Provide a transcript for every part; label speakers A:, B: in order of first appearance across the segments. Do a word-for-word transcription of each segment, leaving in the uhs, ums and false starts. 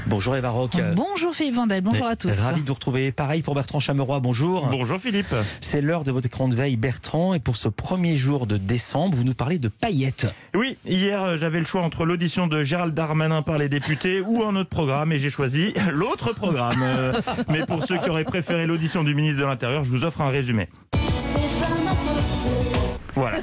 A: Bonjour Eva Rock.
B: Bonjour Philippe Vandel, bonjour à tous.
A: Ravi de vous retrouver. Pareil pour Bertrand Chameroy, bonjour.
C: Bonjour Philippe.
A: C'est l'heure de votre écran de veille Bertrand, et pour ce premier jour de décembre, vous nous parlez de paillettes.
C: Oui, hier j'avais le choix entre l'audition de Gérald Darmanin par les députés ou un autre programme, et j'ai choisi l'autre programme. Euh, mais pour ceux qui auraient préféré l'audition du ministre de l'Intérieur, je vous offre un résumé. Voilà.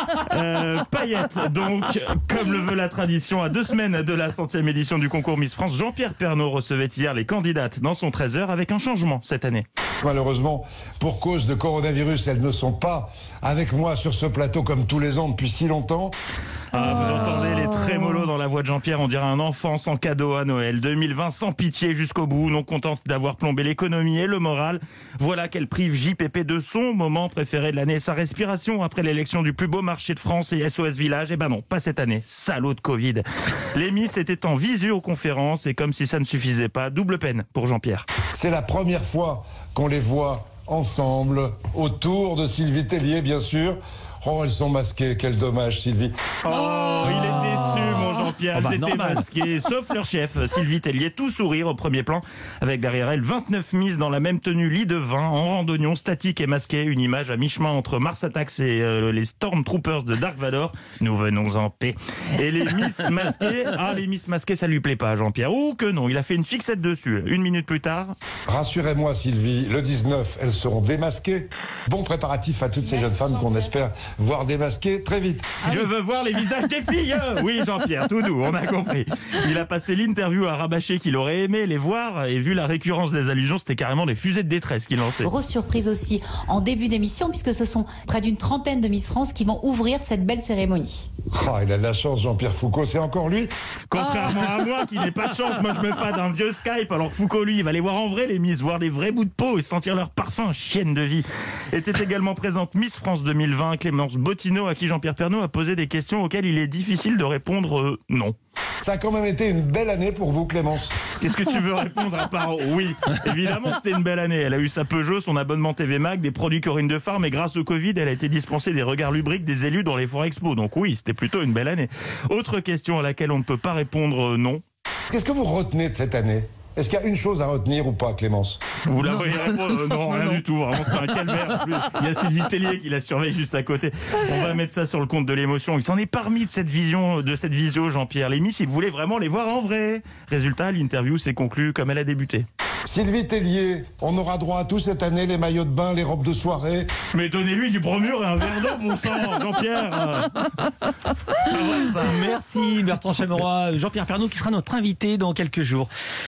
C: Euh, paillettes, donc, comme le veut la tradition, à deux semaines de la centième édition du concours Miss France, Jean-Pierre Pernaut recevait hier les candidates dans son treize heures avec un changement cette année.
D: Malheureusement, pour cause de coronavirus, elles ne sont pas avec moi sur ce plateau comme tous les ans depuis si longtemps.
C: Ah, vous entendez les trémolos dans la voix de Jean-Pierre, on dirait un enfant sans cadeau à Noël. deux mille vingt sans pitié jusqu'au bout, non contente d'avoir plombé l'économie et le moral. Voilà qu'elle prive J P P de son moment préféré de l'année, sa respiration après l'élection du plus beau marché de France et S O S Village. Eh ben non, pas cette année, salaud de Covid. Les Miss étaient en visioconférence et comme si ça ne suffisait pas, double peine pour Jean-Pierre.
D: C'est la première fois qu'on les voit ensemble, autour de Sylvie Tellier, bien sûr. Oh, elles sont masquées, quel dommage, Sylvie.
C: Oh, il est déçu, mon Jean-Pierre.
A: Oh bah,
C: elles étaient
A: normal.
C: masquées, sauf leur chef, Sylvie Tellier, tout sourire au premier plan, avec derrière elle vingt-neuf Miss dans la même tenue lit de vin, en randonnion, statique et masquée, une image à mi-chemin entre Mars Attacks et euh, les Stormtroopers de Dark Vador. Nous venons en paix. Et les Miss masquées, ah, les Miss masquées, ça lui plaît pas, Jean-Pierre. Ou que non, il a fait une fixette dessus. Une minute plus tard.
D: Rassurez-moi, Sylvie, le dix-neuf, elles seront démasquées. Bon préparatif à toutes ces jeunes femmes qu'on espère voir démasquées très vite.
C: Je veux voir les visages des filles. Oui, Jean-Pierre, tout doux, on a compris. Il a passé l'interview à rabâcher qu'il aurait aimé les voir, et vu la récurrence des allusions, c'était carrément des fusées de détresse qu'il lançait.
E: Grosse surprise aussi en début d'émission, puisque ce sont près d'une trentaine de Miss France qui vont ouvrir cette belle cérémonie.
D: Ah, il a de la chance, Jean-Pierre Foucault, c'est encore lui.
C: Contrairement à moi, qui n'ai pas de chance, moi je me fade d'un vieux Skype, alors que Foucault, lui, il va les voir en vrai, les Miss, voir des vrais bouts de peau et sentir leur parfum, chienne de vie. Était également présente Miss France deux mille vingt, Clémence Bottineau, à qui Jean-Pierre Pernaut a posé des questions auxquelles il est difficile de répondre euh, non.
D: Ça a quand même été une belle année pour vous, Clémence.
C: Qu'est-ce que tu veux répondre à part oui? Évidemment, c'était une belle année. Elle a eu sa Peugeot, son abonnement T V Mag, des produits Corinne de Phare, mais grâce au Covid, elle a été dispensée des regards lubriques des élus dans les foires expo. Donc oui, c'était plutôt une belle année. Autre question à laquelle on ne peut pas répondre euh, non.
D: Qu'est-ce que vous retenez de cette année? Est-ce qu'il y a une chose à retenir ou pas, Clémence?
C: Vous la voyez répondre euh, non, rien du tout. Vraiment, c'est un calvaire. En plus, il y a Sylvie Tellier qui la surveille juste à côté. On va mettre ça sur le compte de l'émotion. Il s'en est parmi de cette vision, de cette visio, Jean-Pierre. Les Miss, il voulait vraiment les voir en vrai. Résultat, l'interview s'est conclue comme elle a débuté.
D: Sylvie Tellier, on aura droit à tout cette année, les maillots de bain, les robes de soirée.
C: Mais donnez-lui du bromure et un verre d'eau, bon sang, Jean-Pierre.
A: Merci Bertrand Chameroy. Jean-Pierre Pernaut qui sera notre invité dans quelques jours.